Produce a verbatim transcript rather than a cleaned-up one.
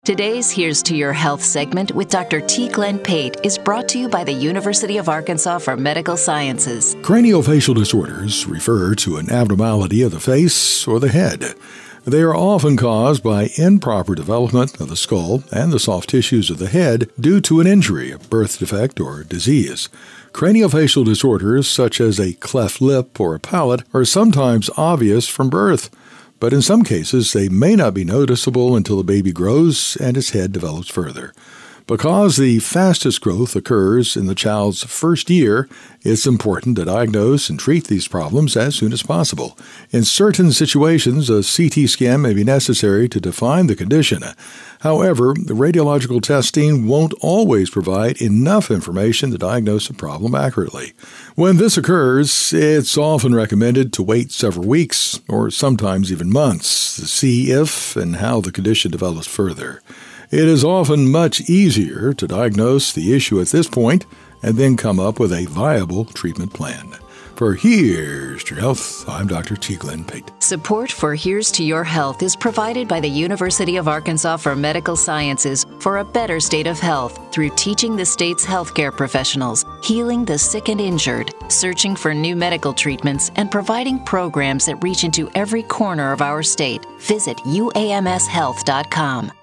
Today's Here's to Your Health segment with Doctor T. Glenn Pate is brought to you by the University of Arkansas for Medical Sciences. Craniofacial disorders refer to an abnormality of the face or the head. They are often caused by improper development of the skull and the soft tissues of the head due to an injury, a birth defect, or disease. Craniofacial disorders, such as a cleft lip or a palate, are sometimes obvious from birth, but in some cases they may not be noticeable until the baby grows and its head develops further. Because the fastest growth occurs in the child's first year, it's important to diagnose and treat these problems as soon as possible. In certain situations, a C T scan may be necessary to define the condition. However, the radiological testing won't always provide enough information to diagnose a problem accurately. When this occurs, it's often recommended to wait several weeks, or sometimes even months, to see if and how the condition develops further. It is often much easier to diagnose the issue at this point and then come up with a viable treatment plan. For Here's to Your Health, I'm Doctor T. Glenn Pate. Support for Here's to Your Health is provided by the University of Arkansas for Medical Sciences for a better state of health through teaching the state's healthcare professionals, healing the sick and injured, searching for new medical treatments, and providing programs that reach into every corner of our state. Visit U A M S health dot com.